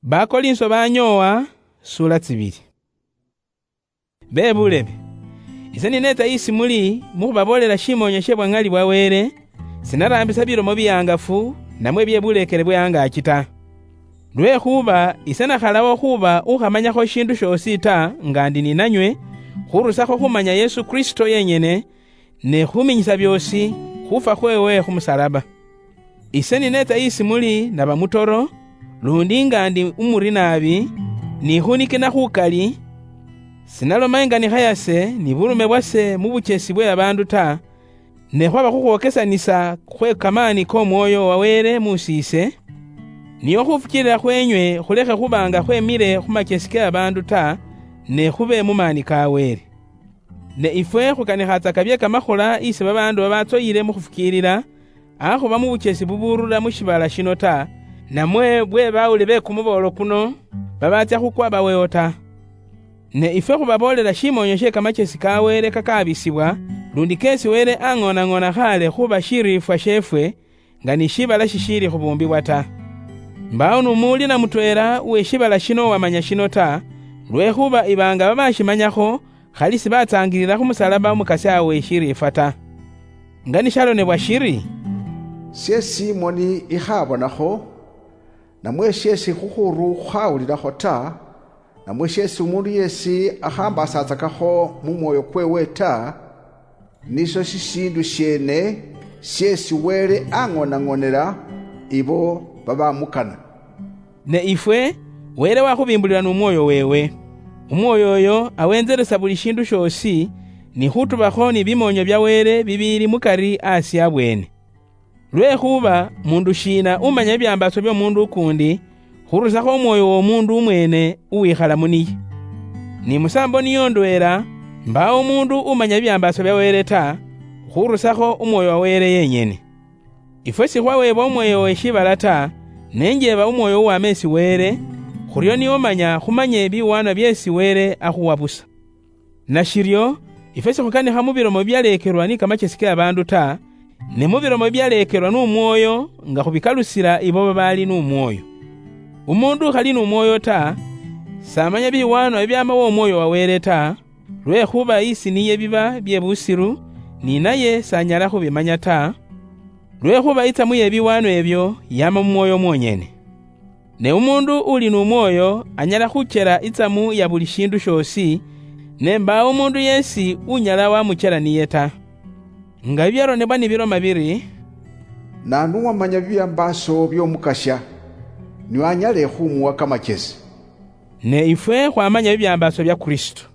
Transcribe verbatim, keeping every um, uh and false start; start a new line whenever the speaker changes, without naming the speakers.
Bakolinso banyowa sura tsibiri. Bebulebe isani neta isi muli mukubabolela shimonyeshe bwangali bwawere sinarambisa bilomo byangafu namwe byebulekele bwanga akita lwe kuba isana khalawo kuba ukhamanyako shindu shosita ngandi ninanywe khurusakho khumanya Yesu Kristo yenyene ne khuminyisa byosi khufa khwewe khumusalaba. Isani neta isi muli naba mutoro lundi ngandi umuri nabi ni hunikina khukali sinaloma ingani khayase ni bulume bwase mubuchesi bwe abandu ta ne khwaba khukhwokesanisa khwe kamani ko mwoyo wawere musise niyo khufukirira khwenywe khulekhe khubanga khwemile khumachesi ke abandu ta ne khube mumani kawere ne ifwe khukanikhatsa kabye kamakhola isi babandu babatsoyile mukhufukirira akhuba mubuchesi buburura mushibala shino ta namwe bwe bawuli be kumubolo kuno babatya khukwaba wewo ta ne ife khubabolela shimonyeshe kamachesi kawere kakabisibwa lundi kesi were ang'ona-ng'ona khale khuba shirifwa shefwe nga ni shibala shishiri khubumbibwa ta mbawo numuli na mutwera uwe shibala shino wamanya shino ta lwe khuba ibanga babashimanyakho khali sibatsangilila khumusalaba umukasi awe shirifwa ta nga ni shalonebwa shiri
syesi moni ikhabonakho namwe syesi khukhuru khawulilakho ta namwe syesi umundu yesi akhambasatsakakho mumwoyo kwewe ta niso shishindu shene syesi wele ang'ona-ng'onela ibo babamukana.
Ne ifwe wele wakhubimbulila numwoyo wewe umwoyo oyo awenzelesa buli shindu shosi ni khutubakho ni bimonyo bya wele bibili mukari asi abwene lwe khuba mundu shina umanya byambaso byo mundu ukundi khurusakho umwoyo wo mundu umwene uwikhala muniye ni musambo niyondwera mbawo mundu umanya byambaso bya wele ta khurusakho umwoyo wa wele yenyene ifwe sikhwaweba umwoyo we shibala ta nenjeba umwoyo uwamesi wele khuryo niyo manya khumanye biwana byesi wele akhuwa busa na shiryo ifwe sikhukanikha mubilomo byalekerwa ni kamachesi ke abandu ta ne mubilomo byalekerwa n'umwoyo nga khubikalusira ibo babali n'umwoyo umundu khali n'umwoyo ta samanya biwano ebyama wo umwoyo wawele ta lwe khuba isi niye biba byebusiru ni naye sanyala khubimanya ta lwe khuba itsamu yebiwano ebyo yama mumwoyo mwonyene ne umundu uli n'umwoyo anyala khuchera itsamu ya buli shindu shosi ne mbawo umundu yesi unyala wamuchera niye ta nga byaronebwa ni biloma biri
nanu wamanya byambaso byomukasya niwanyale khumuwa kamachesi
ne ifwe khwamanya byambaso bya Kristo.